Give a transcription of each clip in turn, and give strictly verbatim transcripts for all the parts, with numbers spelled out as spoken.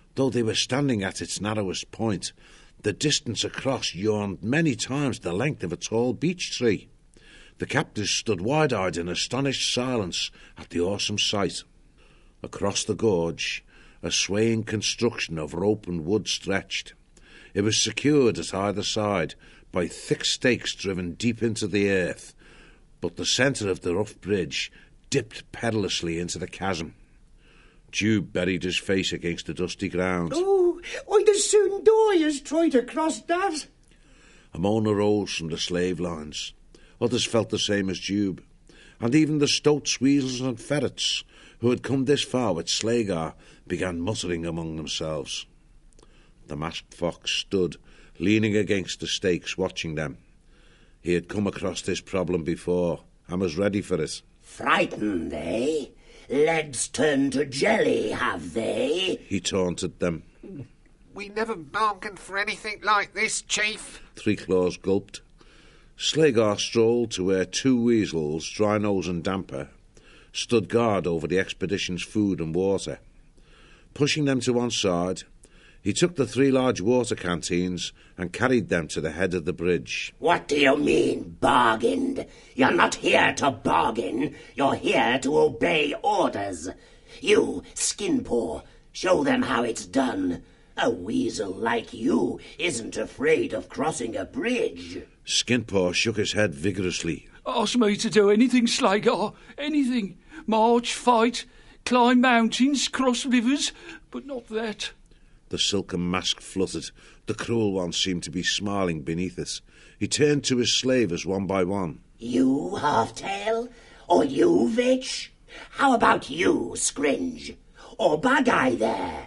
Though they were standing at its narrowest point, the distance across yawned many times the length of a tall beech tree. The captives stood wide-eyed in astonished silence at the awesome sight. Across the gorge, a swaying construction of rope and wood stretched. It was secured at either side by thick stakes driven deep into the earth, but the centre of the rough bridge dipped perilously into the chasm. Jube buried his face against the dusty ground. Oh, I'd as soon die as try to cross that. A moan arose from the slave lines. Others felt the same as Jube, and even the stoats, weasels and ferrets, who had come this far with Slagar, began muttering among themselves. The masked fox stood, leaning against the stakes, watching them. He had come across this problem before, and was ready for it. Frightened, eh? Legs turned to jelly, have they? He taunted them. We never bargained for anything like this, Chief. Three Claws gulped. Slagar strolled to where two weasels, Dry Nose and Damper, stood guard over the expedition's food and water. Pushing them to one side, he took the three large water canteens and carried them to the head of the bridge. What do you mean, bargained? You're not here to bargain. You're here to obey orders. You, Skinpaw, show them how it's done. A weasel like you isn't afraid of crossing a bridge. Skinpaw shook his head vigorously. Ask me to do anything, Slagar. Anything. March, fight, climb mountains, cross rivers, but not that. The silken mask fluttered. The cruel one seemed to be smiling beneath it. He turned to his slavers one by one. You, Half-Tail? Or you, Vitch? How about you, Scringe? Or Bug-Eye there?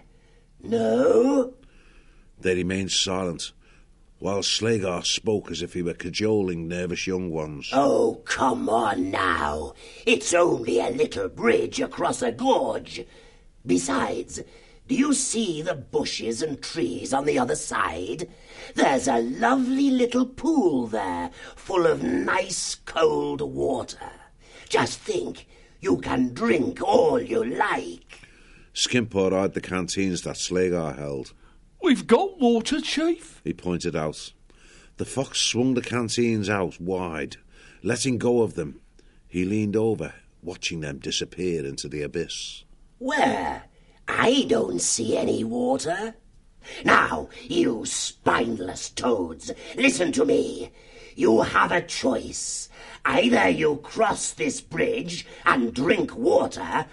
No? They remained silent, while Slagar spoke as if he were cajoling nervous young ones. Oh, come on now. It's only a little bridge across a gorge. Besides, do you see the bushes and trees on the other side? There's a lovely little pool there, full of nice cold water. Just think, you can drink all you like. Skinpaw eyed the canteens that Slagar held. We've got water, Chief, he pointed out. The fox swung the canteens out wide, letting go of them. He leaned over, watching them disappear into the abyss. Where? I don't see any water. Now, you spineless toads, listen to me. You have a choice. Either you cross this bridge and drink water,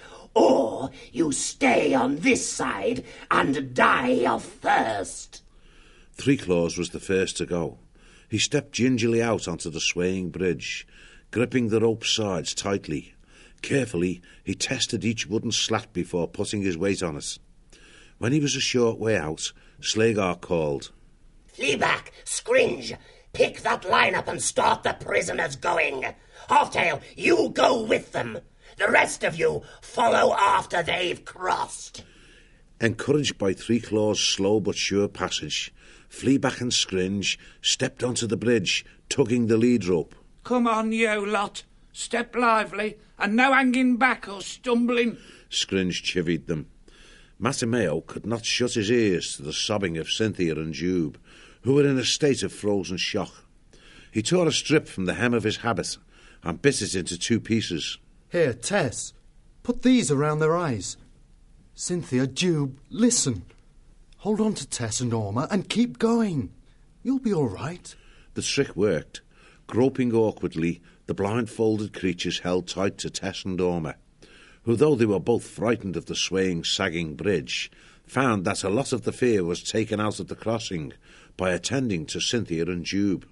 or you stay on this side and die of thirst. Three Claws was the first to go. He stepped gingerly out onto the swaying bridge, gripping the rope sides tightly. Carefully, he tested each wooden slat before putting his weight on it. When he was a short way out, Slagar called, Fleaback, Scringe, pick that line up and start the prisoners going. Half-Tail, you go with them. The rest of you follow after they've crossed. Encouraged by Three Claws' slow but sure passage, Fleaback and Scringe stepped onto the bridge, tugging the lead rope. Come on, you lot. Step lively, and no hanging back or stumbling. Scringe chivied them. Mattimeo could not shut his ears to the sobbing of Cynthia and Jube, who were in a state of frozen shock. He tore a strip from the hem of his habit and bit it into two pieces. Here, Tess, put these around their eyes. Cynthia, Jube, listen. Hold on to Tess and Orma and keep going. You'll be all right. The trick worked. Groping awkwardly, the blindfolded creatures held tight to Tess and Orma, who, though they were both frightened of the swaying, sagging bridge, found that a lot of the fear was taken out of the crossing by attending to Cynthia and Jube.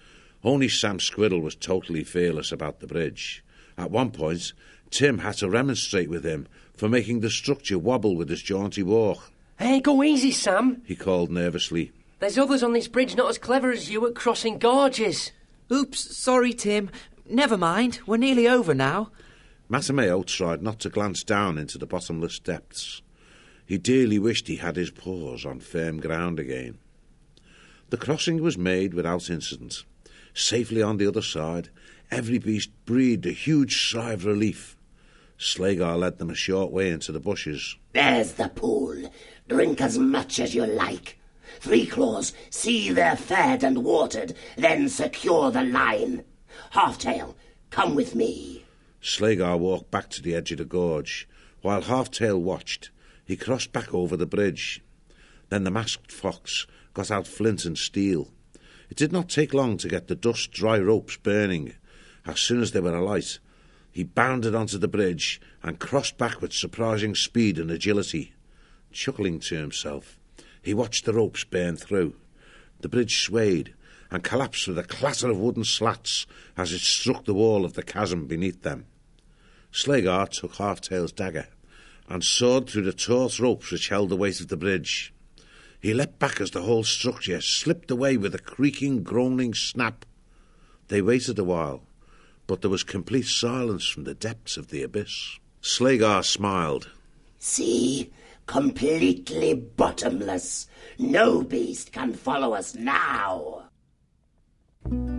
Only Sam Squirrel was totally fearless about the bridge. At one point, Tim had to remonstrate with him for making the structure wobble with his jaunty walk. Hey, go easy, Sam, he called nervously. There's others on this bridge not as clever as you at crossing gorges. Oops, sorry, Tim. Never mind, we're nearly over now. Mattimeo tried not to glance down into the bottomless depths. He dearly wished he had his paws on firm ground again. The crossing was made without incident. Safely on the other side, every beast breathed a huge sigh of relief. Slagar led them a short way into the bushes. There's the pool. Drink as much as you like. Three Claws, see they're fed and watered, then secure the line. Half-Tail, come with me. Slagar walked back to the edge of the gorge. While Half-Tail watched, he crossed back over the bridge. Then the masked fox got out flint and steel. It did not take long to get the dust dry ropes burning. As soon as they were alight, he bounded onto the bridge and crossed back with surprising speed and agility. Chuckling to himself, he watched the ropes burn through. The bridge swayed and collapsed with a clatter of wooden slats as it struck the wall of the chasm beneath them. Slagar took Half-Tail's dagger and sawed through the taut ropes which held the weight of the bridge. He leapt back as the whole structure slipped away with a creaking, groaning snap. They waited a while, but there was complete silence from the depths of the abyss. Slagar smiled. See? Completely bottomless. No beast can follow us now.